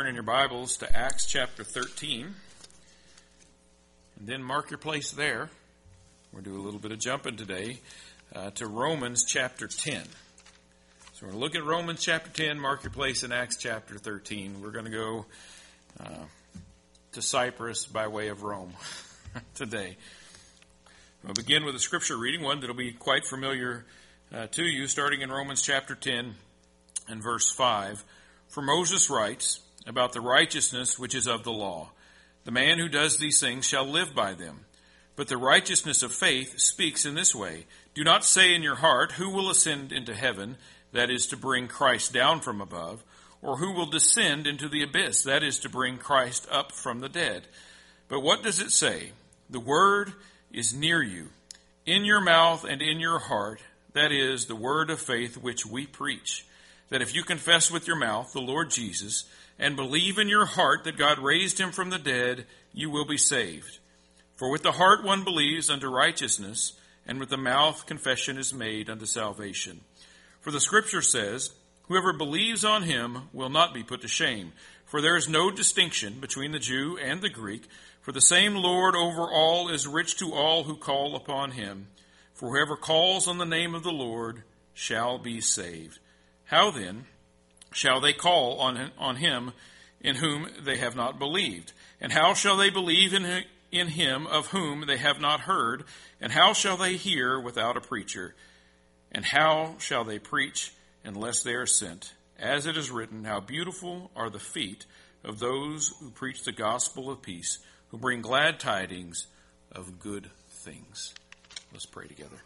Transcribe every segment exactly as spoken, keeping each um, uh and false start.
turn in your Bibles to Acts chapter thirteen, and then mark your place there. We'll do a little bit of jumping today uh, to Romans chapter ten. So we're going to look at Romans chapter ten, mark your place in Acts chapter thirteen. We're going to go uh, to Cyprus by way of Rome today. We'll begin with a scripture reading, one that will be quite familiar uh, to you, starting in Romans chapter ten and verse five. For Moses writes about the righteousness which is of the law. The man who does these things shall live by them. But the righteousness of faith speaks in this way. Do not say in your heart, who will ascend into heaven, that is to bring Christ down from above, or who will descend into the abyss, that is to bring Christ up from the dead. But what does it say? The word is near you, in your mouth and in your heart, that is the word of faith which we preach. That if you confess with your mouth the Lord Jesus, and believe in your heart that God raised him from the dead, you will be saved. For with the heart one believes unto righteousness, and with the mouth confession is made unto salvation. For the Scripture says, whoever believes on him will not be put to shame. For there is no distinction between the Jew and the Greek, for the same Lord over all is rich to all who call upon him. For whoever calls on the name of the Lord shall be saved. How then shall they call on, on him in whom they have not believed? And how shall they believe in, in him of whom they have not heard? And how shall they hear without a preacher? And how shall they preach unless they are sent? As it is written, how beautiful are the feet of those who preach the gospel of peace, who bring glad tidings of good things. Let's pray together.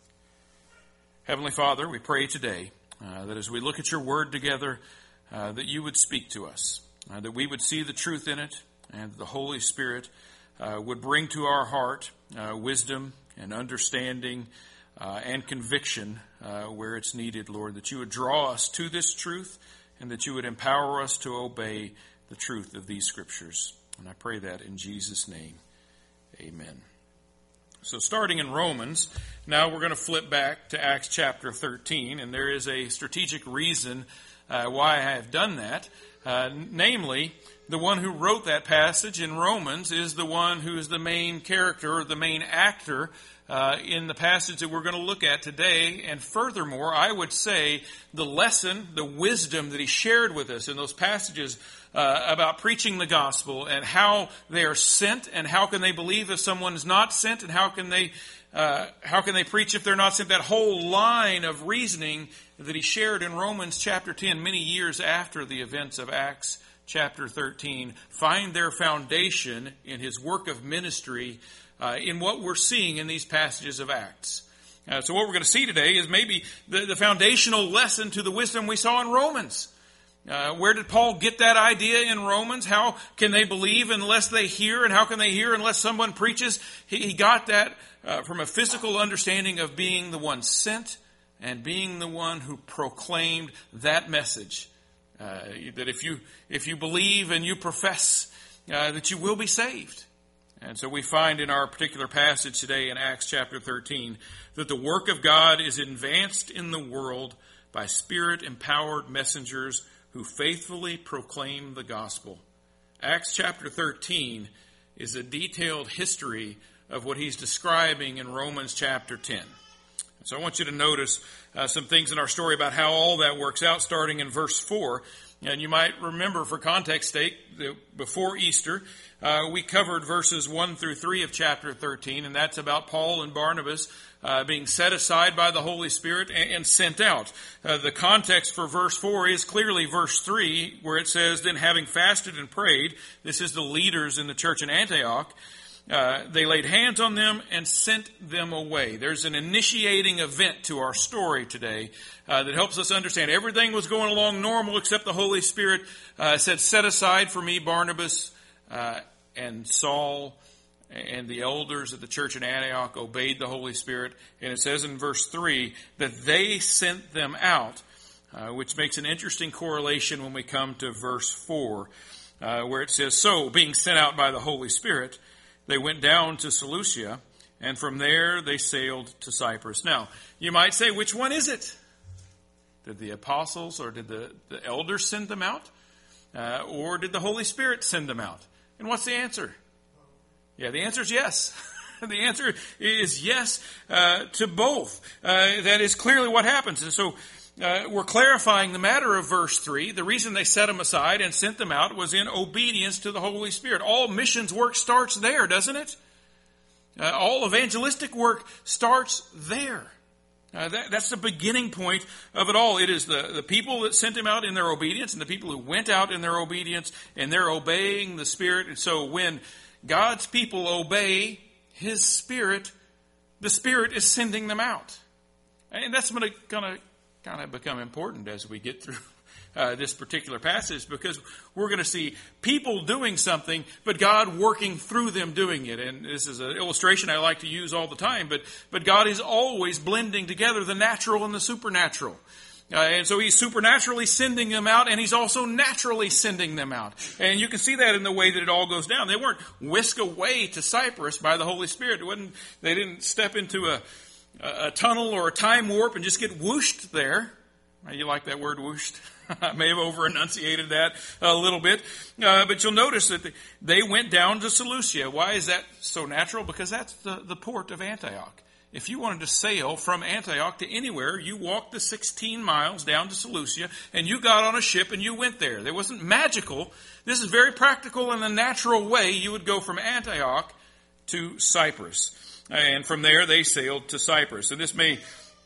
Heavenly Father, we pray today Uh, that as we look at your word together, uh, that you would speak to us, uh, that we would see the truth in it, and that the Holy Spirit uh, would bring to our heart uh, wisdom and understanding uh, and conviction uh, where it's needed, Lord, that you would draw us to this truth and that you would empower us to obey the truth of these scriptures. And I pray that in Jesus' name, amen. So starting in Romans, now we're going to flip back to Acts chapter thirteen, and there is a strategic reason uh, why I have done that. Uh, namely, the one who wrote that passage in Romans is the one who is the main character, or the main actor uh, in the passage that we're going to look at today. And furthermore, I would say the lesson, the wisdom that he shared with us in those passages Uh, about preaching the gospel and how they are sent and how can they believe if someone is not sent and how can they uh, how can they preach if they're not sent. That whole line of reasoning that he shared in Romans chapter ten many years after the events of Acts chapter thirteen find their foundation in his work of ministry uh, in what we're seeing in these passages of Acts. Uh, so what we're going to see today is maybe the, the foundational lesson to the wisdom we saw in Romans. Uh, where did Paul get that idea in Romans? How can they believe unless they hear? And how can they hear unless someone preaches? He, he got that uh, from a physical understanding of being the one sent and being the one who proclaimed that message. Uh, that if you if you believe and you profess, uh, that you will be saved. And so we find in our particular passage today in Acts chapter thirteen that the work of God is advanced in the world by Spirit-empowered messengers who faithfully proclaim the gospel. Acts chapter thirteen is a detailed history of what he's describing in Romans chapter ten. So I want you to notice uh, some things in our story about how all that works out, starting in verse four. And you might remember, for context sake, that before Easter, uh, we covered verses one through three of chapter thirteen, and that's about Paul and Barnabas Uh, being set aside by the Holy Spirit and, and sent out. Uh, the context for verse four is clearly verse three, where it says, then having fasted and prayed, this is the leaders in the church in Antioch, uh, they laid hands on them and sent them away. There's an initiating event to our story today uh, that helps us understand everything was going along normal except the Holy Spirit uh, said, set aside for me Barnabas uh, and Saul. And the elders of the church in Antioch obeyed the Holy Spirit. And it says in verse three that they sent them out, uh, which makes an interesting correlation when we come to verse four, uh, where it says, so, being sent out by the Holy Spirit, they went down to Seleucia, and from there they sailed to Cyprus. Now, you might say, which one is it? Did the apostles or did the, the elders send them out? Uh, or did the Holy Spirit send them out? And what's the answer? Yeah, the answer is yes. The answer is yes uh, to both. Uh, that is clearly what happens. And so uh, we're clarifying the matter of verse three. The reason they set them aside and sent them out was in obedience to the Holy Spirit. All missions work starts there, doesn't it? Uh, all evangelistic work starts there. Uh, that, that's the beginning point of it all. It is the, the people that sent him out in their obedience and the people who went out in their obedience, and they're obeying the Spirit. And so when God's people obey His Spirit, the Spirit is sending them out. And that's going to kind of become important as we get through uh, this particular passage, because we're going to see people doing something, but God working through them doing it. And this is an illustration I like to use all the time, but, but God is always blending together the natural and the supernatural. Uh, and so He's supernaturally sending them out, and He's also naturally sending them out. And you can see that in the way that it all goes down. They weren't whisked away to Cyprus by the Holy Spirit. It wasn't, they didn't step into a, a tunnel or a time warp and just get whooshed there. You like that word, whooshed? I may have over-enunciated that a little bit. Uh, but you'll notice that they went down to Seleucia. Why is that so natural? Because that's the, the port of Antioch. If you wanted to sail from Antioch to anywhere, you walked the sixteen miles down to Seleucia, and you got on a ship and you went there. It wasn't magical. This is very practical in the natural way. You would go from Antioch to Cyprus. And from there, they sailed to Cyprus. And this may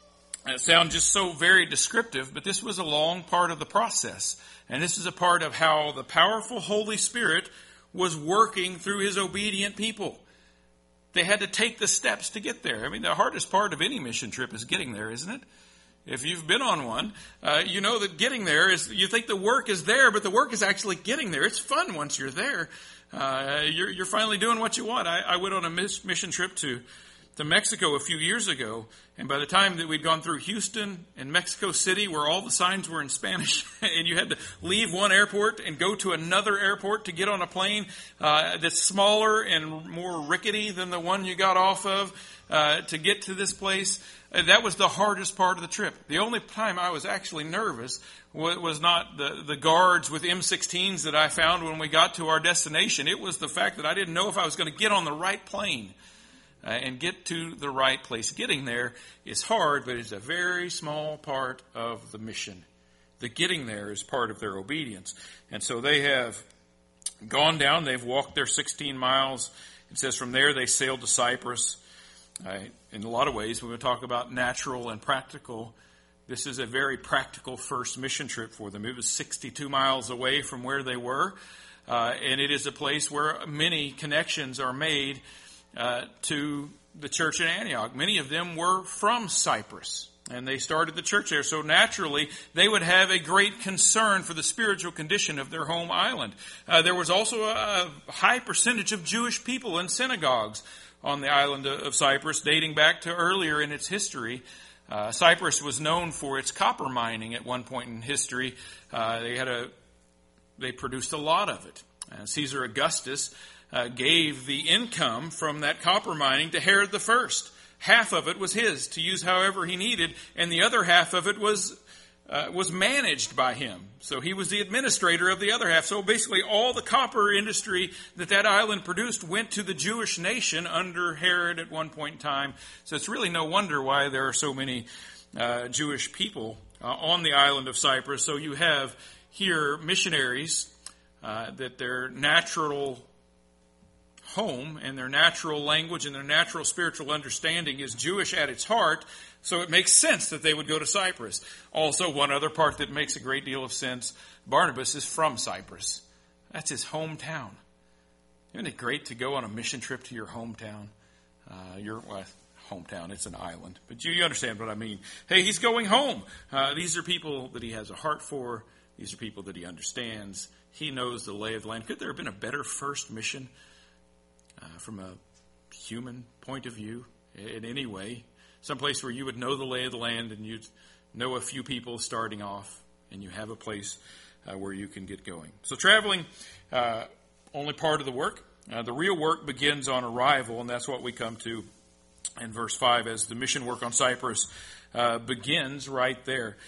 sound just so very descriptive, but this was a long part of the process. And this is a part of how the powerful Holy Spirit was working through His obedient people. They had to take the steps to get there. I mean, the hardest part of any mission trip is getting there, isn't it? If you've been on one, uh, you know that getting there is, you think the work is there, but the work is actually getting there. It's fun once you're there. Uh, you're, you're finally doing what you want. I, I went on a mission trip to, to Mexico a few years ago, and by the time that we'd gone through Houston and Mexico City, where all the signs were in Spanish, and you had to leave one airport and go to another airport to get on a plane uh, that's smaller and more rickety than the one you got off of uh, to get to this place, uh, that was the hardest part of the trip. The only time I was actually nervous was not the, the guards with M sixteens that I found when we got to our destination. It was the fact that I didn't know if I was going to get on the right plane. Uh, and get to the right place. Getting there is hard, but it's a very small part of the mission. The getting there is part of their obedience. And so they have gone down. They've walked their sixteen miles. It says from there they sailed to Cyprus. Uh, in a lot of ways, when we talk about natural and practical, this is a very practical first mission trip for them. It was sixty-two miles away from where they were. Uh, and it is a place where many connections are made Uh, to the church in Antioch. Many of them were from Cyprus, and they started the church there. So naturally, they would have a great concern for the spiritual condition of their home island. Uh, there was also a, a high percentage of Jewish people in synagogues on the island of Cyprus, dating back to earlier in its history. Uh, Cyprus was known for its copper mining at one point in history. Uh, they had a, they produced a lot of it. Uh, Caesar Augustus Uh, gave the income from that copper mining to Herod the First. Half of it was his to use however he needed, and the other half of it was uh, was managed by him. So he was the administrator of the other half. So basically all the copper industry that that island produced went to the Jewish nation under Herod at one point in time. So it's really no wonder why there are so many uh, Jewish people uh, on the island of Cyprus. So you have here missionaries uh, that their natural home and their natural language and their natural spiritual understanding is Jewish at its heart, so it makes sense that they would go to Cyprus. Also, one other part that makes a great deal of sense, Barnabas is from Cyprus. That's his hometown. Isn't it great to go on a mission trip to your hometown? Uh, your well, hometown, it's an island, but you, you understand what I mean. Hey, he's going home. Uh, these are people that he has a heart for. These are people that he understands. He knows the lay of the land. Could there have been a better first mission Uh, from a human point of view in any way? Someplace where you would know the lay of the land and you'd know a few people starting off and you have a place uh, where you can get going. So traveling, uh, only part of the work. Uh, the real work begins on arrival, and that's what we come to in verse five as the mission work on Cyprus uh, begins right there.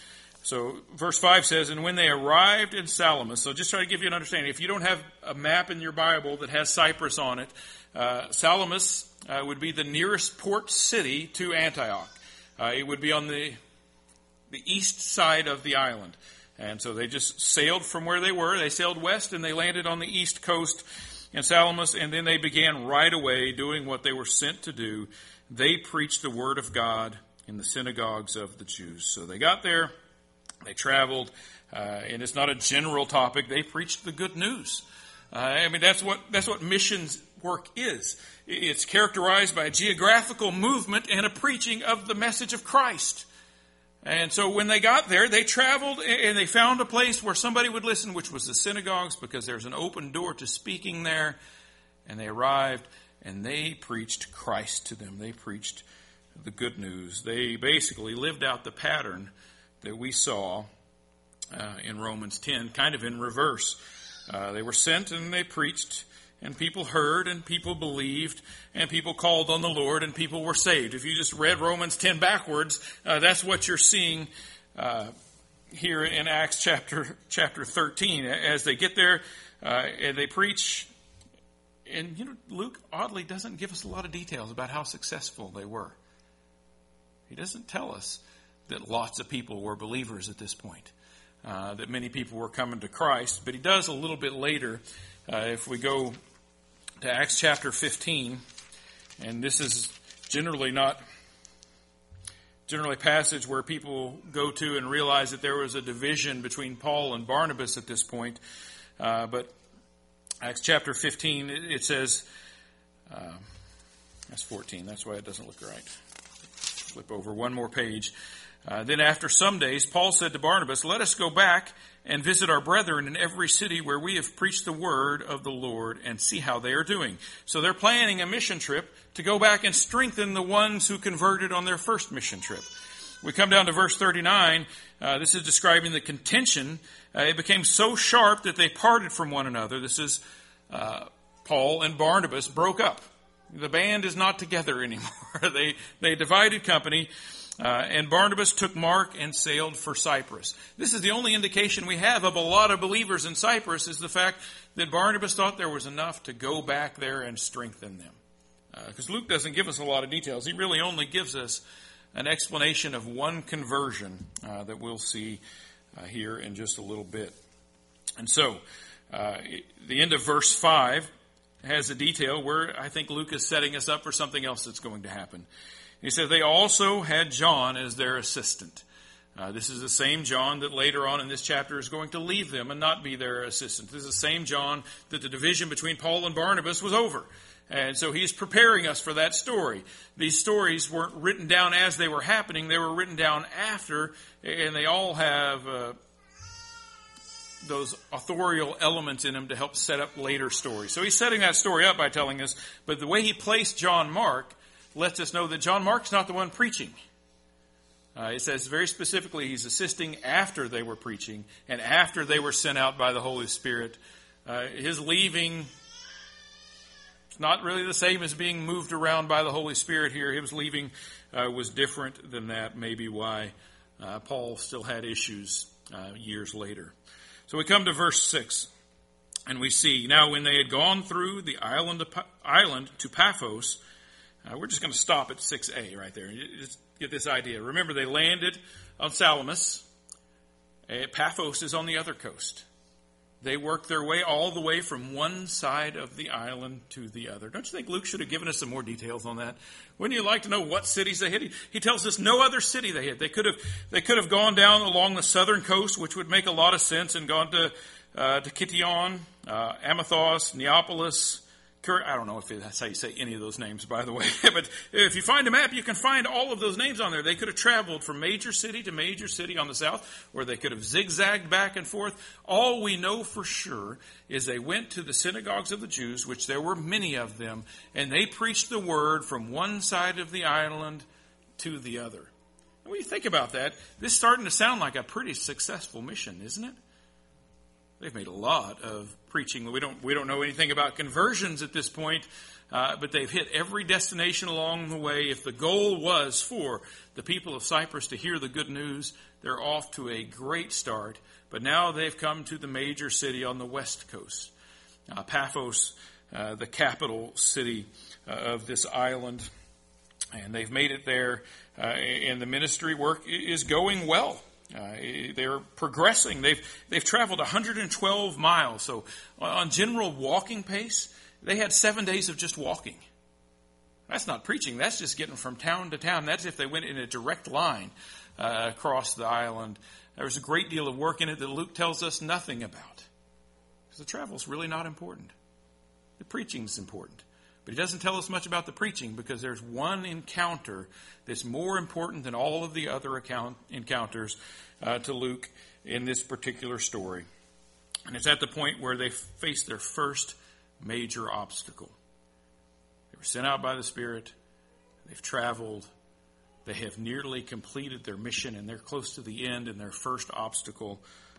So verse five says, and when they arrived in Salamis, so just try to give you an understanding. If you don't have a map in your Bible that has Cyprus on it, uh, Salamis uh, would be the nearest port city to Antioch. Uh, it would be on the the east side of the island. And so they just sailed from where they were. They sailed west and they landed on the east coast in Salamis, and then they began right away doing what they were sent to do. They preached the word of God in the synagogues of the Jews. So they got there, they traveled, uh, and it's not a general topic. They preached the good news. Uh, I mean, that's what that's what missions work is. It's characterized by a geographical movement and a preaching of the message of Christ. And so when they got there, they traveled and they found a place where somebody would listen, which was the synagogues, because there's an open door to speaking there. And they arrived and they preached Christ to them. They preached the good news. They basically lived out the pattern that we saw uh, in Romans ten, kind of in reverse. Uh, they were sent and they preached, and people heard, and people believed, and people called on the Lord, and people were saved. If you just read Romans ten backwards, uh, that's what you're seeing uh, here in Acts chapter chapter thirteen. As they get there, uh, and they preach, and you know, Luke oddly doesn't give us a lot of details about how successful they were. He doesn't tell us that lots of people were believers at this point, uh, that many people were coming to Christ, but he does a little bit later. Uh, if we go to Acts chapter fifteen, and this is generally not generally a passage where people go to and realize that there was a division between Paul and Barnabas at this point, uh, but Acts chapter fifteen, it, it says, uh, that's fourteen, that's why it doesn't look right. Flip over one more page. Uh, then after some days, Paul said to Barnabas, let us go back and visit our brethren in every city where we have preached the word of the Lord and see how they are doing. So they're planning a mission trip to go back and strengthen the ones who converted on their first mission trip. We come down to verse thirty-nine. Uh, this is describing the contention. Uh, it became so sharp that they parted from one another. This is uh, Paul and Barnabas broke up. The band is not together anymore. they they divided company. Uh, and Barnabas took Mark and sailed for Cyprus. This is the only indication we have of a lot of believers in Cyprus, is the fact that Barnabas thought there was enough to go back there and strengthen them. Because uh, Luke doesn't give us a lot of details. He really only gives us an explanation of one conversion uh, that we'll see uh, here in just a little bit. And so, uh, the end of verse five has a detail where I think Luke is setting us up for something else that's going to happen. He says they also had John as their assistant. Uh, this is the same John that later on in this chapter is going to leave them and not be their assistant. This is the same John that the division between Paul and Barnabas was over. And so he's preparing us for that story. These stories weren't written down as they were happening. They were written down after, and they all have uh, those authorial elements in them to help set up later stories. So he's setting that story up by telling us, but the way he placed John Mark lets us know that John Mark's not the one preaching. Uh, it says very specifically he's assisting after they were preaching and after they were sent out by the Holy Spirit. Uh, his leaving is not really the same as being moved around by the Holy Spirit here. His leaving uh, was different than that, maybe why uh, Paul still had issues uh, years later. So we come to verse six, and we see, now when they had gone through the island, of pa- island to Paphos, Uh, we're just going to stop at six A right there. Just get this idea. Remember, they landed on Salamis. Uh, Paphos is on the other coast. They worked their way all the way from one side of the island to the other. Don't you think Luke should have given us some more details on that? Wouldn't you like to know what cities they hit? He, he tells us no other city they hit. They could have they could have gone down along the southern coast, which would make a lot of sense, and gone to uh, to Kition, uh, Amathos, Neapolis. I don't know if that's how you say any of those names, by the way. But if you find a map, you can find all of those names on there. They could have traveled from major city to major city on the south, or they could have zigzagged back and forth. All we know for sure is they went to the synagogues of the Jews, which there were many of them, and they preached the word from one side of the island to the other. And when you think about that, this is starting to sound like a pretty successful mission, isn't it? they've made a lot of preaching. We don't we don't know anything about conversions at this point, uh, but they've hit every destination along the way. If the goal was for the people of Cyprus to hear the good news, they're off to a great start. But now they've come to the major city on the west coast, uh, Paphos, uh, the capital city uh, of this island. And they've made it there, uh, and the ministry work is going well. Uh, they're progressing. They've they've traveled one hundred twelve miles. So on general walking pace, they had seven days of just walking. That's not preaching. That's just getting from town to town. That's if they went in a direct line uh, across the island. There was a great deal of work in it that Luke tells us nothing about. Because the travel's really not important. The preaching's important. But he doesn't tell us much about the preaching because there's one encounter that's more important than all of the other account, encounters uh, to Luke in this particular story. And it's at the point where they face their first major obstacle. They were sent out by the Spirit. They've traveled. They have nearly completed their mission, and they're close to the end, and their first obstacle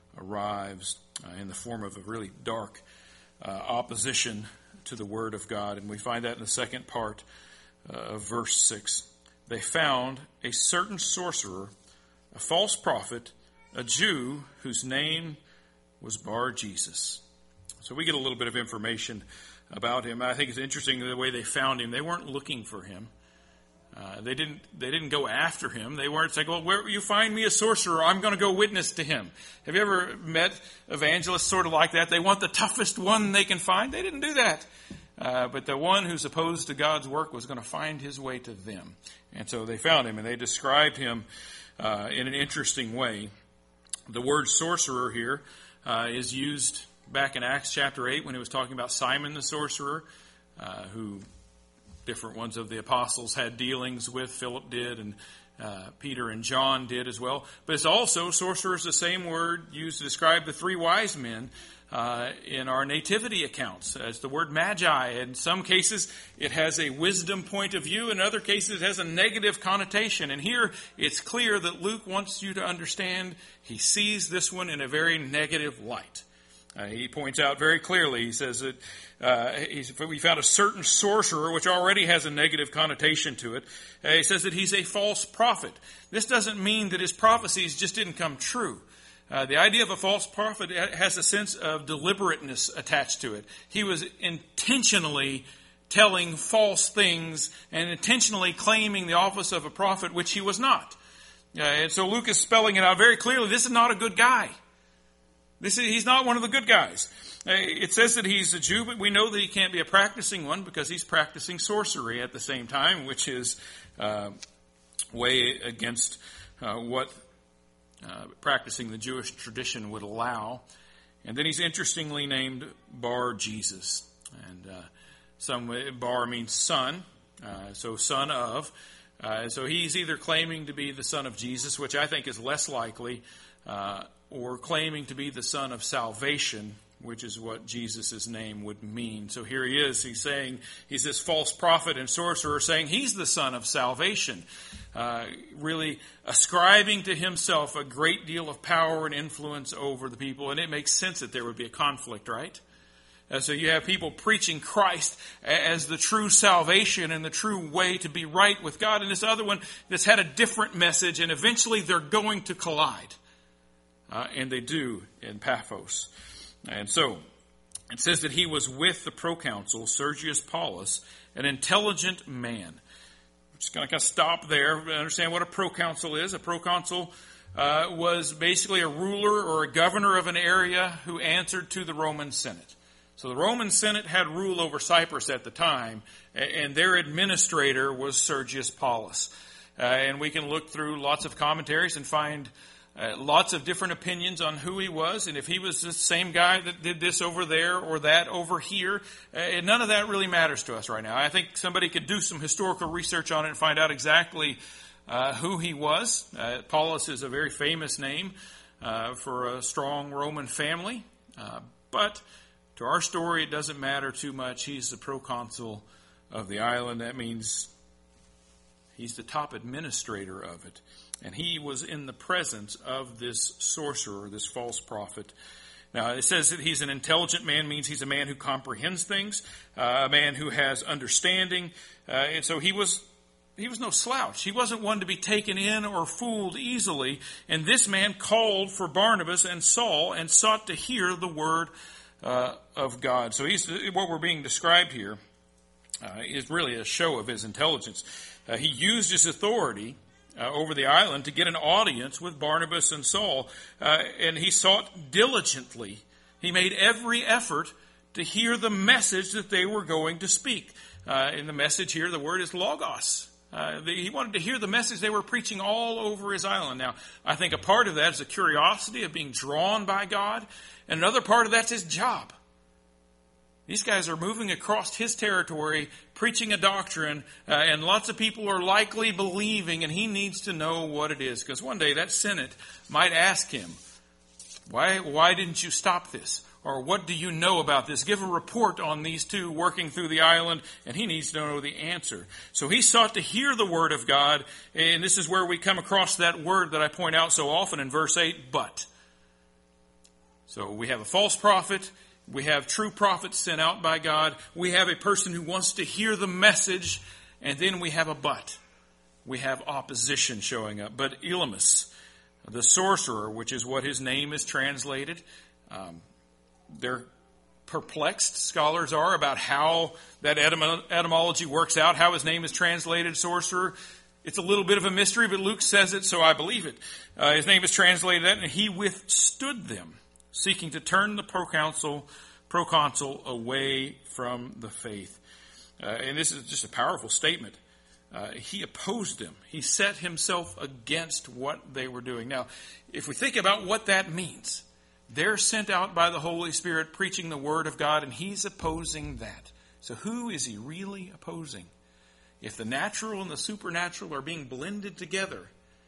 arrives uh, in the form of a really dark uh, opposition to the Word of God. And we find that in the second part uh, of verse six. They found a certain sorcerer, a false prophet, a Jew whose name was Bar-Jesus. So we get a little bit of information about him. I think it's interesting the way they found him. They weren't looking for him. Uh, they didn't They didn't go after him. They weren't saying, well, where you find me a sorcerer, I'm going to go witness to him. Have you ever met evangelists sort of like that? They want the toughest one they can find. They didn't do that. Uh, but the one who's opposed to God's work was going to find his way to them. And so they found him, and they described him uh, in an interesting way. The word sorcerer here uh, is used back in Acts chapter eight when it was talking about Simon the sorcerer, uh, who different ones of the apostles had dealings with. Philip did, and uh, Peter and John did as well. But it's also, sorcerer is the same word used to describe the three wise men uh, in our nativity accounts as the word magi. In some cases, it has a wisdom point of view. In other cases, it has a negative connotation. And here, it's clear that Luke wants you to understand he sees this one in a very negative light. Uh, he points out very clearly, he says that uh, he's, we found a certain sorcerer, which already has a negative connotation to it. Uh, he says that he's a false prophet. This doesn't mean that his prophecies just didn't come true. Uh, the idea of a false prophet has a sense of deliberateness attached to it. He was intentionally telling false things and intentionally claiming the office of a prophet, which he was not. Uh, and so Luke is spelling it out very clearly. This is not a good guy. This is, he's not one of the good guys. It says that he's a Jew, but we know that he can't be a practicing one because he's practicing sorcery at the same time, which is uh, way against uh, what uh, practicing the Jewish tradition would allow. And then he's interestingly named Bar-Jesus. And uh, some Bar means son, uh, so son of. Uh, so he's either claiming to be the son of Jesus, which I think is less likely, uh, or claiming to be the son of salvation, which is what Jesus' name would mean. So here he is. He's saying, he's this false prophet and sorcerer saying he's the son of salvation, uh, really ascribing to himself a great deal of power and influence over the people. And it makes sense that there would be a conflict, right? Uh, so you have people preaching Christ as the true salvation and the true way to be right with God. And this other one that's had a different message, and eventually they're going to collide. Uh, and they do in Paphos. And so, it says that he was with the proconsul, Sergius Paulus, an intelligent man. We're just going to kind of stop there and understand what a proconsul is. A proconsul uh, was basically a ruler or a governor of an area who answered to the Roman Senate. So the Roman Senate had rule over Cyprus at the time, and their administrator was Sergius Paulus. Uh, and we can look through lots of commentaries and find Uh, lots of different opinions on who he was, and if he was the same guy that did this over there or that over here. Uh, none of that really matters to us right now. I think somebody could do some historical research on it and find out exactly uh, who he was. Uh, Paulus is a very famous name uh, for a strong Roman family, uh, but to our story it doesn't matter too much. He's the proconsul of the island. That means he's the top administrator of it. And he was in the presence of this sorcerer, this false prophet. Now, it says that he's an intelligent man, means he's a man who comprehends things, uh, a man who has understanding. Uh, and so he was he was no slouch. He wasn't one to be taken in or fooled easily. And this man called for Barnabas and Saul and sought to hear the word uh, of God. So he's what we're being described here uh, is really a show of his intelligence. Uh, he used his authority Uh, over the island to get an audience with Barnabas and Saul, uh, and he sought diligently. He made every effort to hear the message that they were going to speak. Uh, in the message here, the word is logos. Uh, the, he wanted to hear the message they were preaching all over his island. Now, I think a part of that is a curiosity of being drawn by God, and another part of that's his job. These guys are moving across his territory, preaching a doctrine, uh, and lots of people are likely believing, and he needs to know what it is. Because one day that Senate might ask him, why, why didn't you stop this? Or what do you know about this? Give a report on these two working through the island, and he needs to know the answer. So he sought to hear the word of God, and this is where we come across that word that I point out so often in verse eight, but. So we have a false prophet. We have true prophets sent out by God. We have a person who wants to hear the message. And then we have a but. We have opposition showing up. But Elymas, the sorcerer, which is what his name is translated, um, they're perplexed, scholars are, about how that etym- etymology works out, how his name is translated sorcerer. It's a little bit of a mystery, but Luke says it, so I believe it. Uh, his name is translated that, and he withstood them, seeking to turn the proconsul, proconsul away from the faith. Uh, and this is just a powerful statement. Uh, he opposed them. He set himself against what they were doing. Now, if we think about what that means, they're sent out by the Holy Spirit preaching the Word of God, and he's opposing that. So who is he really opposing? If the natural and the supernatural are being blended together,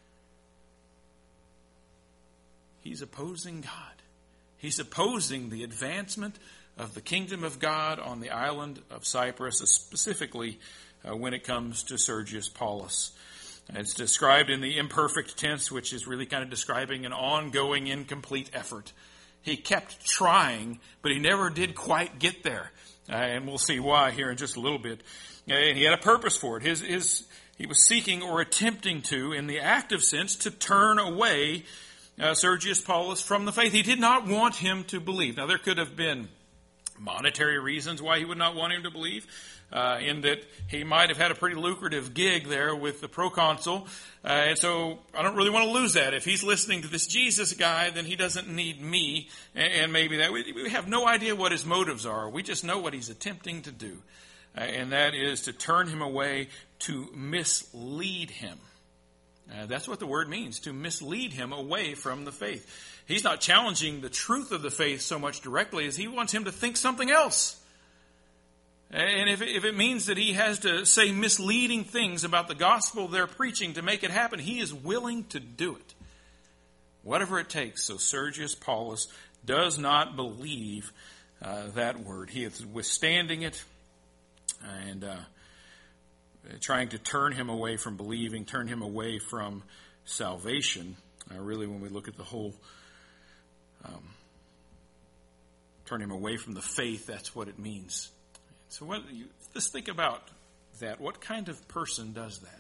he's opposing God. He's opposing the advancement of the kingdom of God on the island of Cyprus, specifically uh, when it comes to Sergius Paulus. It's described in the imperfect tense, which is really kind of describing an ongoing, incomplete effort. He kept trying, but he never did quite get there. Uh, and we'll see why here in just a little bit. And he had a purpose for it. His, his, he was seeking or attempting to, in the active sense, to turn away Uh, Sergius Paulus from the faith. He did not want him to believe. Now, there could have been monetary reasons why he would not want him to believe, uh, in that he might have had a pretty lucrative gig there with the proconsul. Uh, and so I don't really want to lose that. If he's listening to this Jesus guy, then he doesn't need me. And, and maybe that. We, we have no idea what his motives are. We just know what he's attempting to do. Uh, and that is to turn him away, to mislead him. Uh, that's what the word means, to mislead him away from the faith. He's not challenging the truth of the faith so much directly as he wants him to think something else. And if, if it means that he has to say misleading things about the gospel they're preaching to make it happen, he is willing to do it. Whatever it takes. So Sergius Paulus does not believe uh, that word. He is withstanding it and uh trying to turn him away from believing, turn him away from salvation. Uh, really, when we look at the whole, um, turn him away from the faith, that's what it means. So what, you, let's think about that. What kind of person does that?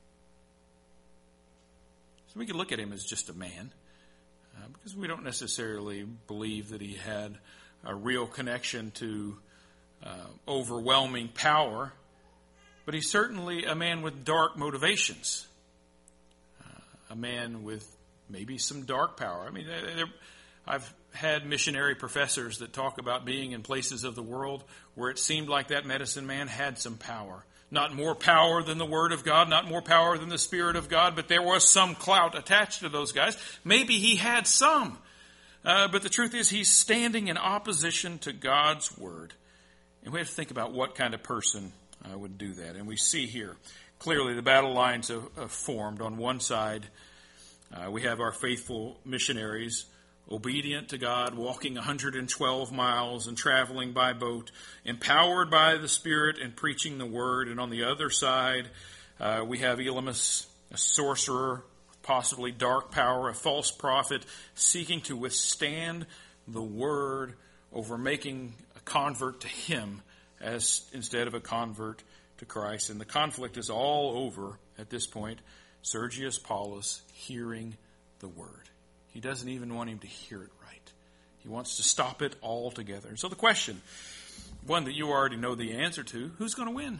So we could look at him as just a man, uh, because we don't necessarily believe that he had a real connection to uh, overwhelming power. But he's certainly a man with dark motivations, uh, a man with maybe some dark power. I mean, I've had missionary professors that talk about being in places of the world where it seemed like that medicine man had some power. Not more power than the Word of God, not more power than the Spirit of God, but there was some clout attached to those guys. Maybe he had some. Uh, but the truth is he's standing in opposition to God's Word. And we have to think about what kind of person uh, would do that. And we see here, clearly the battle lines have, have formed. On one side, uh, we have our faithful missionaries, obedient to God, walking one hundred twelve miles and traveling by boat, empowered by the Spirit and preaching the Word. And on the other side, uh, we have Elymas, a sorcerer, possibly dark power, a false prophet, seeking to withstand the Word over making a convert to him as instead of a convert to Christ. And the conflict is all over at this point. Sergius Paulus hearing the Word. He doesn't even want him to hear it right. He wants to stop it altogether. And so the question, one that you already know the answer to, who's going to win?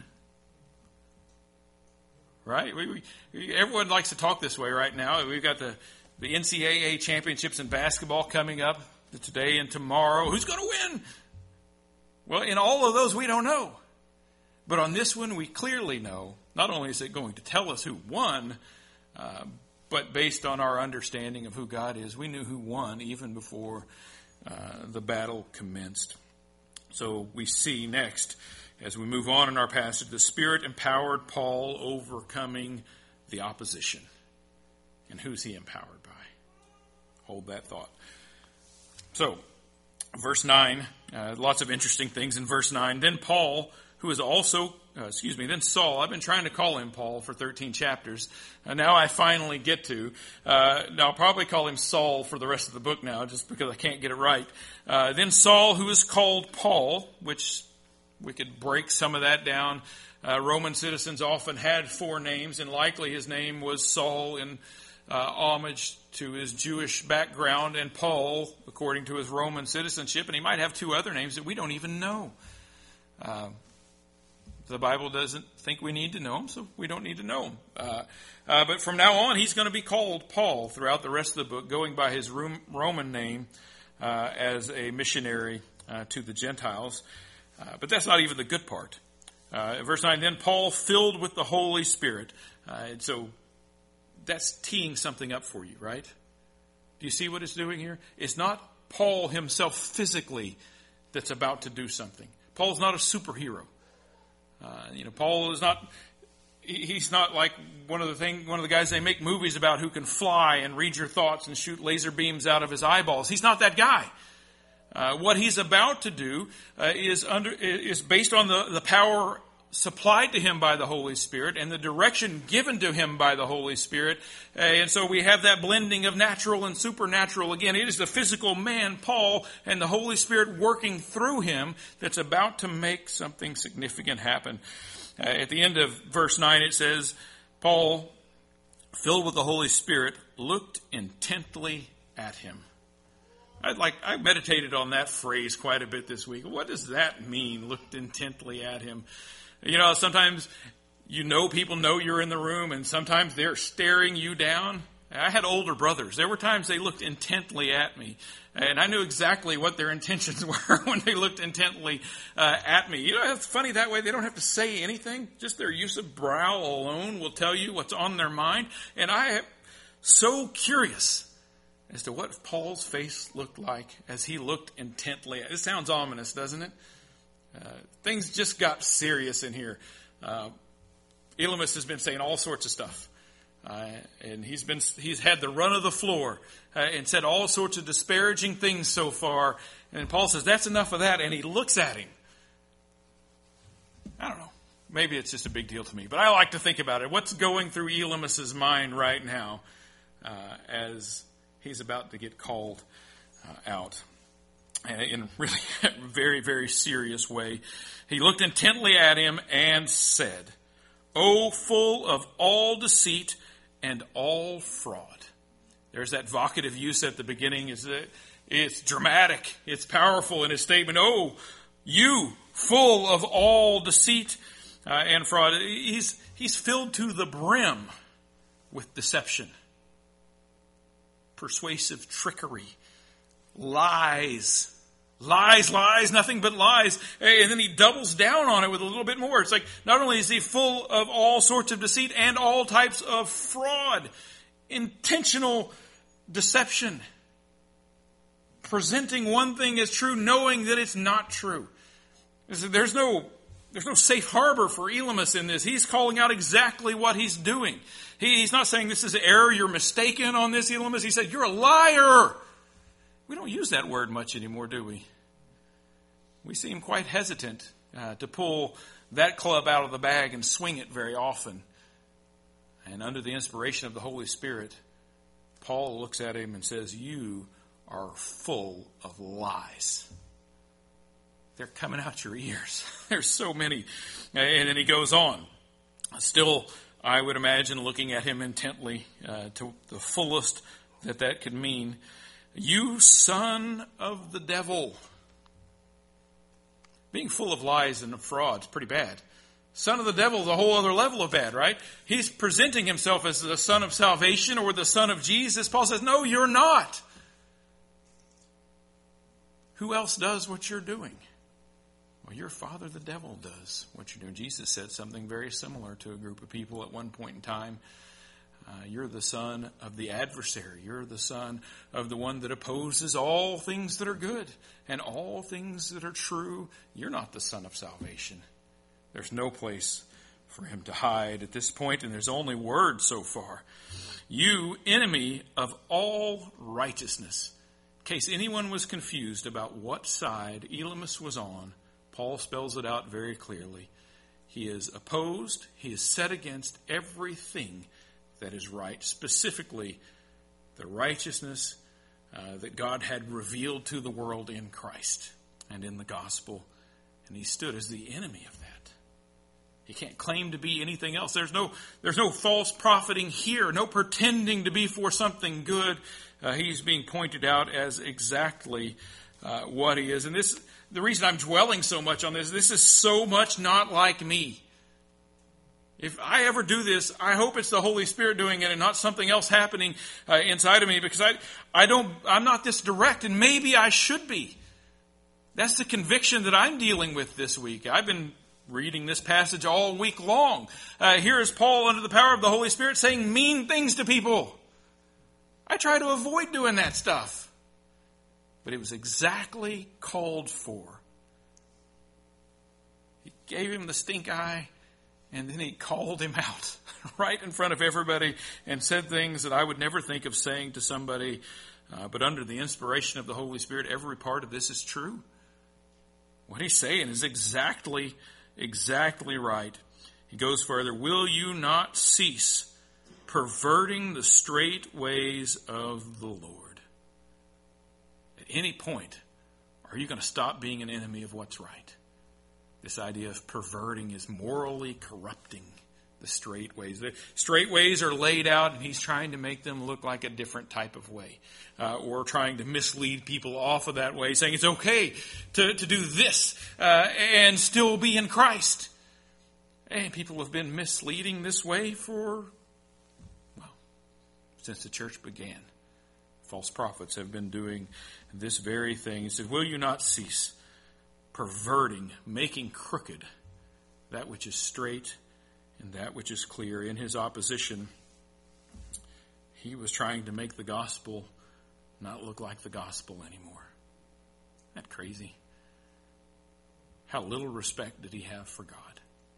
Right? We, we, everyone likes to talk this way right now. We've got the, the N C double A championships in basketball coming up today and tomorrow. Who's going to win? Well, in all of those, we don't know. But on this one, we clearly know. Not only is it going to tell us who won, uh, but based on our understanding of who God is, we knew who won even before uh, the battle commenced. So we see next, as we move on in our passage, the Spirit empowered Paul overcoming the opposition. And who's he empowered by? Hold that thought. So, verse nine, uh, lots of interesting things in verse nine. Then Paul, who is also, uh, excuse me, then Saul, I've been trying to call him Paul for thirteen chapters. Uh, now I finally get to. Uh, now I'll probably call him Saul for the rest of the book now, just because I can't get it right. Uh, then Saul, who is called Paul, which we could break some of that down. Uh, Roman citizens often had four names, and likely his name was Saul in uh, homage to his Jewish background, and Paul, according to his Roman citizenship, and he might have two other names that we don't even know. Uh, the Bible doesn't think we need to know them, so we don't need to know them. Uh, uh, but from now on, he's going to be called Paul throughout the rest of the book, going by his Roman name uh, as a missionary uh, to the Gentiles. Uh, but that's not even the good part. Uh, verse nine, then Paul filled with the Holy Spirit. Uh, and so that's teeing something up for you, right? Do you see what it's doing here? It's not Paul himself physically that's about to do something. Paul's not a superhero. Uh, you know, Paul is not, he's not like one of the thing, one of the guys they make movies about who can fly and read your thoughts and shoot laser beams out of his eyeballs. He's not that guy. Uh, what he's about to do uh, is under is based on the, the power supplied to him by the Holy Spirit and the direction given to him by the Holy Spirit. Uh, and so we have that blending of natural and supernatural. Again, it is the physical man, Paul, and the Holy Spirit working through him that's about to make something significant happen. Uh, at the end of verse nine, it says, Paul, filled with the Holy Spirit, looked intently at him. I'd like, I meditated on that phrase quite a bit this week. What does that mean, looked intently at him? You know, sometimes you know people know you're in the room, and sometimes they're staring you down. I had older brothers. There were times they looked intently at me, and I knew exactly what their intentions were when they looked intently uh, at me. You know, it's funny that way. They don't have to say anything. Just their use of brow alone will tell you what's on their mind. And I am so curious as to what Paul's face looked like as he looked intently. It sounds ominous, doesn't it? Uh, things just got serious in here. Uh, Elymas has been saying all sorts of stuff. Uh, and he's been he's had the run of the floor uh, and said all sorts of disparaging things so far. And Paul says, that's enough of that. And he looks at him. I don't know. Maybe it's just a big deal to me. But I like to think about it. What's going through Elymas's mind right now uh, as he's about to get called uh, out in a really very, very serious way. He looked intently at him and said, "O full of all deceit and all fraud." There's that vocative use at the beginning. It's dramatic. It's powerful in his statement. "Oh, you full of all deceit uh, and fraud." He's, he's filled to the brim with deception, persuasive trickery, lies, lies, lies, nothing but lies. And then he doubles down on it with a little bit more. It's like, not only is he full of all sorts of deceit and all types of fraud, intentional deception, presenting one thing as true, knowing that it's not true. There's no, there's no safe harbor for Elymas in this. He's calling out exactly what he's doing. He, he's not saying this is an error, you're mistaken on this, Elymas. He said, you're a liar. We don't use that word much anymore, do we? We seem quite hesitant uh, to pull that club out of the bag and swing it very often. And under the inspiration of the Holy Spirit, Paul looks at him and says, "You are full of lies. They're coming out your ears. There's so many. And then he goes on. Still, I would imagine looking at him intently uh, to the fullest that that could mean. You son of the devil. Being full of lies and of fraud is pretty bad. Son of the devil is a whole other level of bad, right? He's presenting himself as the son of salvation or the son of Jesus. Paul says, no, you're not. Who else does what you're doing? Well, your father, the devil, does what you're doing. Jesus said something very similar to a group of people at one point in time. Uh, you're the son of the adversary. You're the son of the one that opposes all things that are good and all things that are true. You're not the son of salvation. There's no place for him to hide at this point, and there's only word so far. You enemy of all righteousness. In case anyone was confused about what side Elymas was on, Paul spells it out very clearly. He is opposed, he is set against everything that is right, specifically the righteousness uh, that God had revealed to the world in Christ and in the gospel. And he stood as the enemy of that. He can't claim to be anything else. There's no, there's no false profiting here, no pretending to be for something good. Uh, he's being pointed out as exactly uh, what he is. And this, the reason I'm dwelling so much on this, this is so much not like me. If I ever do this, I hope it's the Holy Spirit doing it and not something else happening uh, inside of me, because I, I don't, I'm not this direct, and maybe I should be. That's the conviction that I'm dealing with this week. I've been reading this passage all week long. Uh, here is Paul under the power of the Holy Spirit saying mean things to people. I try to avoid doing that stuff. But it was exactly called for. He gave him the stink eye, and then he called him out right in front of everybody and said things that I would never think of saying to somebody. Uh, but under the inspiration of the Holy Spirit, every part of this is true. What he's saying is exactly, exactly right. He goes further. Will you not cease perverting the straight ways of the Lord? At any point, are you going to stop being an enemy of what's right? This idea of perverting is morally corrupting the straight ways. The straight ways are laid out, and he's trying to make them look like a different type of way. Uh, or trying to mislead people off of that way, saying it's okay to, to do this uh, and still be in Christ. And people have been misleading this way for, well, since the church began. False prophets have been doing this very thing. He said, will you not cease perverting, making crooked that which is straight and that which is clear? In his opposition, he was trying to make the gospel not look like the gospel anymore. Isn't that crazy? How little respect did he have for God?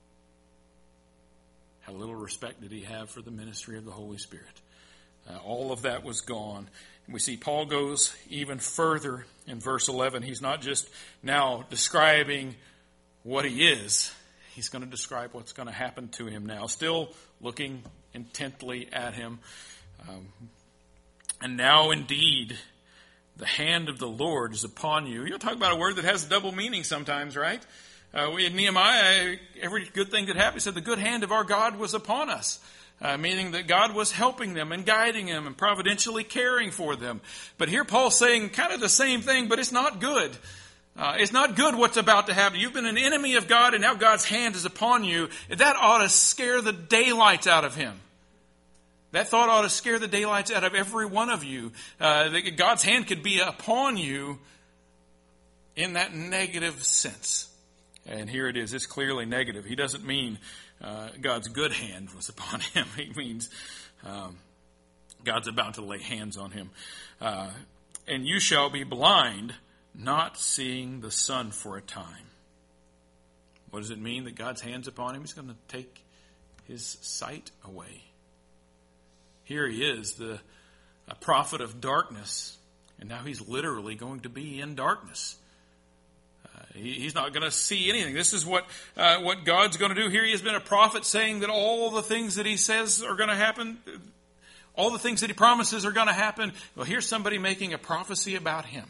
How little respect did he have for the ministry of the Holy Spirit? Uh, all of that was gone. And we see Paul goes even further in verse eleven. He's not just now describing what he is. He's going to describe what's going to happen to him now. Still looking intently at him. Um, and now indeed, the hand of the Lord is upon you. You'll talk about a word that has double meaning sometimes, right? Uh, in Nehemiah, every good thing that happened, said the good hand of our God was upon us. Uh, meaning that God was helping them and guiding them and providentially caring for them. But here Paul's saying kind of the same thing, but it's not good. Uh, it's not good what's about to happen. You've been an enemy of God, and now God's hand is upon you. That ought to scare the daylights out of him. That thought ought to scare the daylights out of every one of you. Uh, that God's hand could be upon you in that negative sense. And here it is. It's clearly negative. He doesn't mean uh, God's good hand was upon him. He means um, God's about to lay hands on him. Uh, and you shall be blind, not seeing the sun for a time. What does it mean that God's hand's upon him? He's going to take his sight away. Here he is, the a prophet of darkness, and now he's literally going to be in darkness. Uh, he, he's not going to see anything. This is what uh, what God's going to do. Here he has been a prophet saying that all the things that he says are going to happen, All the things that he promises are going to happen. Well, here's somebody making a prophecy about him.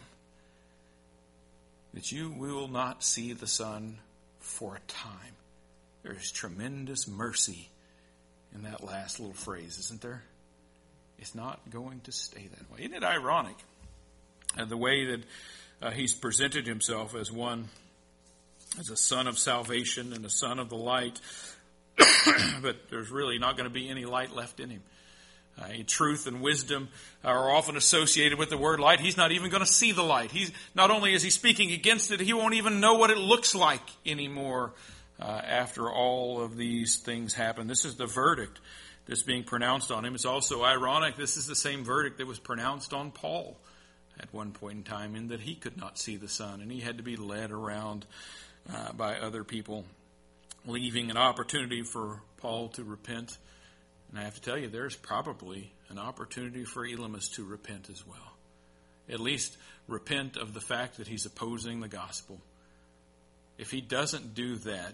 That you will not see the sun for a time. There is tremendous mercy in that last little phrase, isn't there? It's not going to stay that way. Isn't it ironic? Uh, the way that uh, he's presented himself as one, as a son of salvation and a son of the light. But there's really not going to be any light left in him. Uh, truth and wisdom are often associated with the word light. He's not even going to see the light. He's not only is he speaking against it, he won't even know what it looks like anymore uh, after all of these things happen. This is the verdict that's being pronounced on him. It's also ironic. This is the same verdict that was pronounced on Paul at one point in time, in that he could not see the sun and he had to be led around uh, by other people, leaving an opportunity for Paul to repent. And I have to tell you, there's probably an opportunity for Elymas to repent as well. At least repent of the fact that he's opposing the gospel. If he doesn't do that,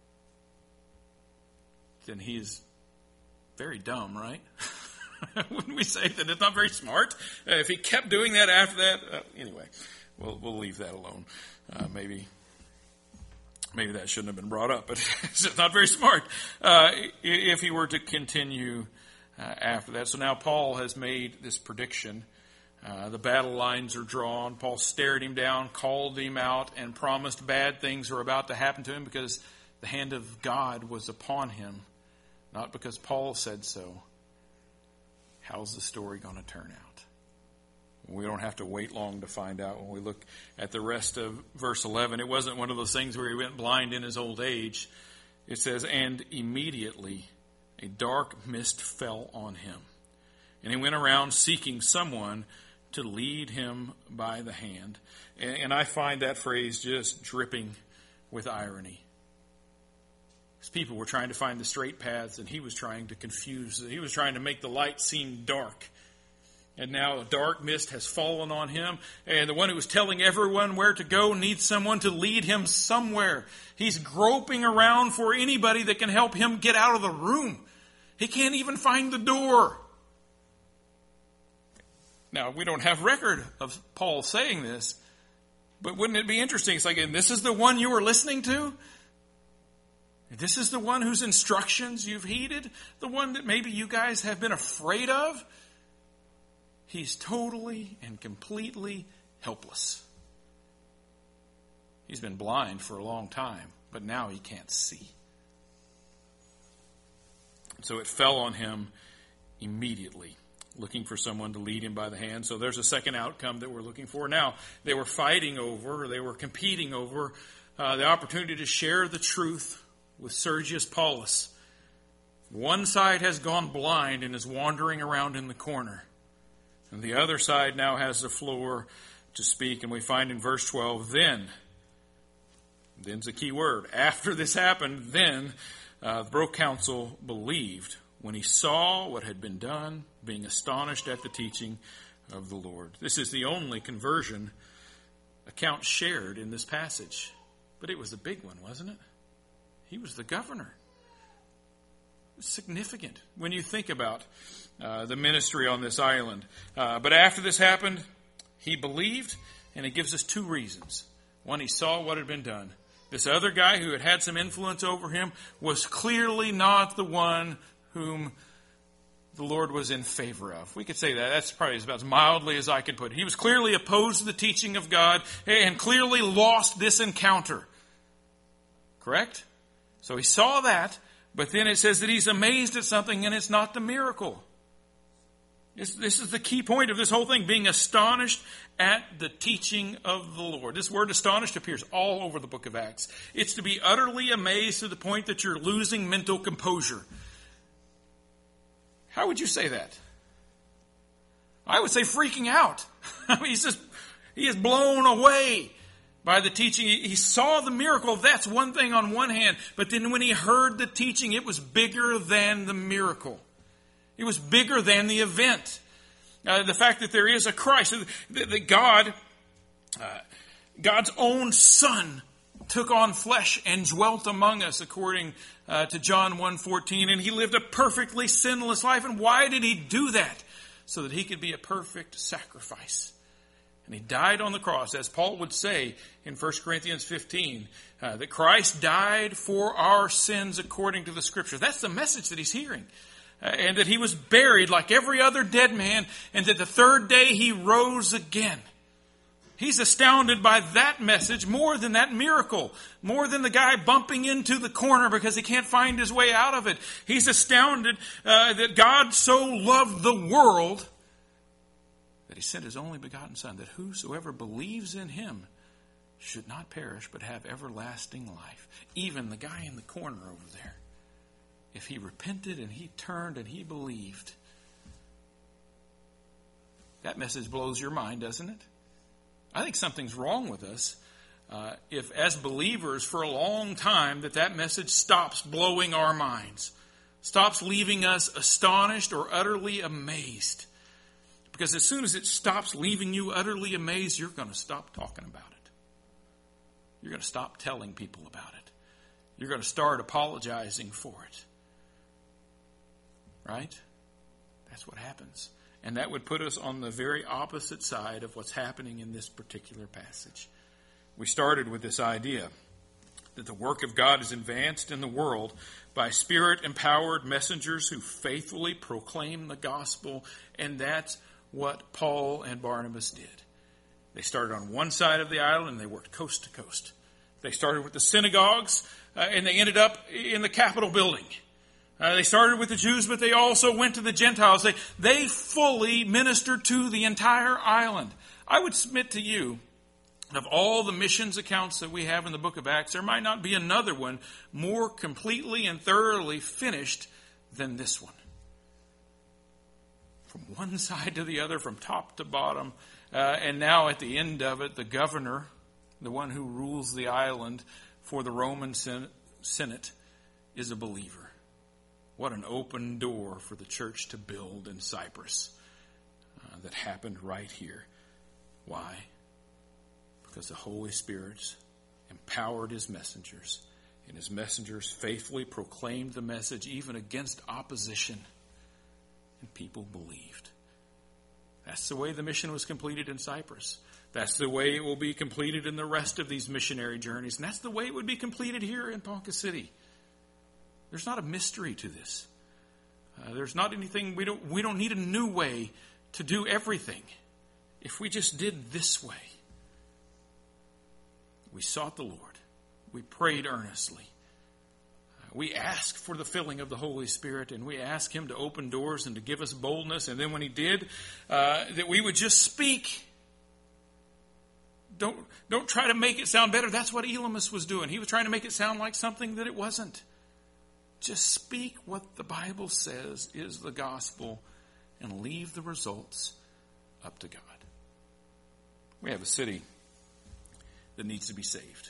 then he's very dumb, right? Wouldn't we say that it's not very smart? Uh, if he kept doing that after that, uh, anyway, we'll we'll leave that alone. Uh, maybe. Maybe that shouldn't have been brought up, but it's not very smart uh, if he were to continue uh, after that. So now Paul has made this prediction. Uh, the battle lines are drawn. Paul stared him down, called him out, and promised bad things were about to happen to him because the hand of God was upon him, not because Paul said so. How's the story going to turn out? We don't have to wait long to find out when we look at the rest of verse eleven. It wasn't one of those things where he went blind in his old age. It says, and immediately a dark mist fell on him. And he went around seeking someone to lead him by the hand. And I find that phrase just dripping with irony. These people were trying to find the straight paths, and he was trying to confuse. He was trying to make the light seem dark. And now a dark mist has fallen on him. And the one who was telling everyone where to go needs someone to lead him somewhere. He's groping around for anybody that can help him get out of the room. He can't even find the door. Now, we don't have record of Paul saying this. But wouldn't it be interesting? It's like, and this is the one you were listening to? This is the one whose instructions you've heeded? The one that maybe you guys have been afraid of? He's totally and completely helpless. He's been blind for a long time, but now he can't see. So it fell on him immediately, looking for someone to lead him by the hand. So there's a second outcome that we're looking for. Now, they were fighting over, or they were competing over uh, the opportunity to share the truth with Sergius Paulus. One side has gone blind and is wandering around in the corner. And the other side now has the floor to speak. And we find in verse twelve, then, then's a key word. After this happened, then uh, the proconsul believed when he saw what had been done, being astonished at the teaching of the Lord. This is the only conversion account shared in this passage. But it was a big one, wasn't it? He was the governor. Significant when you think about uh, the ministry on this island. Uh, but after this happened, he believed, and it gives us two reasons. One, he saw what had been done. This other guy who had had some influence over him was clearly not the one whom the Lord was in favor of. We could say that. That's probably about as mildly as I could put it. He was clearly opposed to the teaching of God and clearly lost this encounter. Correct? So he saw that. But then it says that he's amazed at something, and it's not the miracle. This, this is the key point of this whole thing, being astonished at the teaching of the Lord. This word astonished appears all over the book of Acts. It's to be utterly amazed to the point that you're losing mental composure. How would you say that? I would say freaking out. I mean, he's just, he is blown away by the teaching. He saw the miracle. That's one thing on one hand. But then when he heard the teaching, it was bigger than the miracle. It was bigger than the event. Uh, the fact that there is a Christ, that, that God, uh, God's own Son took on flesh and dwelt among us, according uh, to John one fourteen, and he lived a perfectly sinless life. And why did he do that? So that he could be a perfect sacrifice. And he died on the cross, as Paul would say in First Corinthians fifteen, uh, that Christ died for our sins according to the Scriptures. That's the message that he's hearing. Uh, and that he was buried like every other dead man, and that the third day he rose again. He's astounded by that message more than that miracle, more than the guy bumping into the corner because he can't find his way out of it. He's astounded uh, that God so loved the world that he sent his only begotten Son, that whosoever believes in him should not perish but have everlasting life. Even the guy in the corner over there, if he repented and he turned and he believed, that message blows your mind, doesn't it? I think something's wrong with us uh, if, as believers, for a long time, that that message stops blowing our minds, stops leaving us astonished or utterly amazed. Because as soon as it stops leaving you utterly amazed, you're going to stop talking about it. You're going to stop telling people about it. You're going to start apologizing for it. Right? That's what happens. And that would put us on the very opposite side of what's happening in this particular passage. We started with this idea that the work of God is advanced in the world by Spirit-empowered messengers who faithfully proclaim the gospel. And that's what Paul and Barnabas did. They started on one side of the island and they worked coast to coast. They started with the synagogues uh, and they ended up in the Capitol building. Uh, they started with the Jews, but they also went to the Gentiles. They, they fully ministered to the entire island. I would submit to you, of all the missions accounts that we have in the book of Acts, there might not be another one more completely and thoroughly finished than this one. From one side to the other, from top to bottom, uh, and now at the end of it, the governor, the one who rules the island for the Roman Senate, is a believer. What an open door for the church to build in Cyprus uh, that happened right here. Why? Because the Holy Spirit empowered his messengers, and his messengers faithfully proclaimed the message even against opposition, and people believed. That's the way the mission was completed in Cyprus. That's the way it will be completed in the rest of these missionary journeys, and that's the way it would be completed here in Ponca City. There's not a mystery to this. Uh, there's not anything, we don't, we don't need a new way to do everything. If we just did this way. We sought the Lord. We prayed earnestly. Uh, we asked for the filling of the Holy Spirit, and we asked him to open doors and to give us boldness. And then when he did, uh, that we would just speak. Don't, don't try to make it sound better. That's what Elymas was doing. He was trying to make it sound like something that it wasn't. Just speak what the Bible says is the gospel and leave the results up to God. We have a city that needs to be saved.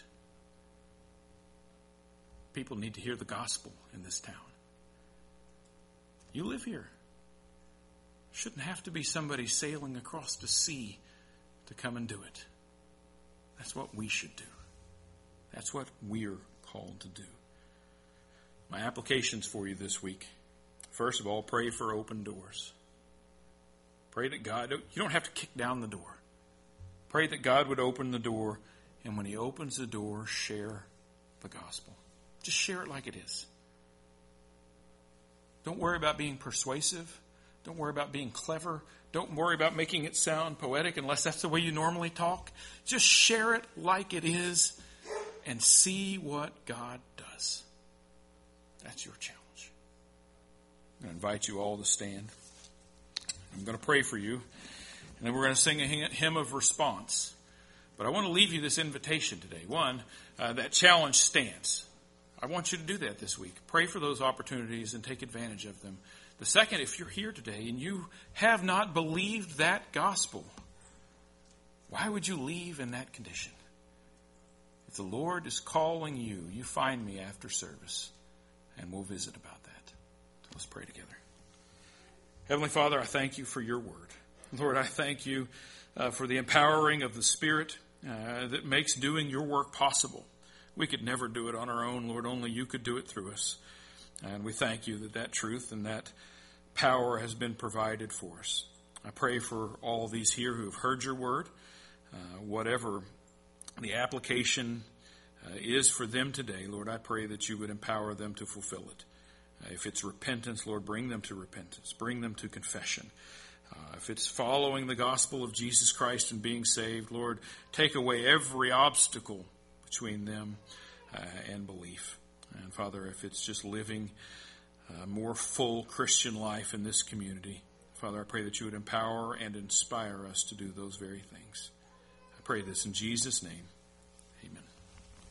People need to hear the gospel in this town. You live here. Shouldn't have to be somebody sailing across the sea to come and do it. That's what we should do. That's what we're called to do. My applications for you this week. First of all, pray for open doors. Pray that God, you don't have to kick down the door. Pray that God would open the door, and when he opens the door, share the gospel. Just share it like it is. Don't worry about being persuasive. Don't worry about being clever. Don't worry about making it sound poetic unless that's the way you normally talk. Just share it like it is and see what God does. That's your challenge. I'm going to invite you all to stand. I'm going to pray for you. And then we're going to sing a hymn of response. But I want to leave you this invitation today. One, uh, that challenge stands. I want you to do that this week. Pray for those opportunities and take advantage of them. The second, if you're here today and you have not believed that gospel, why would you leave in that condition? If the Lord is calling you, you find me after service. And we'll visit about that. So let's pray together. Heavenly Father, I thank you for your word. Lord, I thank you uh, for the empowering of the Spirit uh, that makes doing your work possible. We could never do it on our own, Lord. Only you could do it through us. And we thank you that that truth and that power has been provided for us. I pray for all these here who have heard your word, uh, whatever the application uh, is for them today, Lord, I pray that you would empower them to fulfill it. Uh, if it's repentance, Lord, bring them to repentance. Bring them to confession. Uh, if it's following the gospel of Jesus Christ and being saved, Lord, take away every obstacle between them uh, and belief. And Father, if it's just living a more full Christian life in this community, Father, I pray that you would empower and inspire us to do those very things. I pray this in Jesus' name.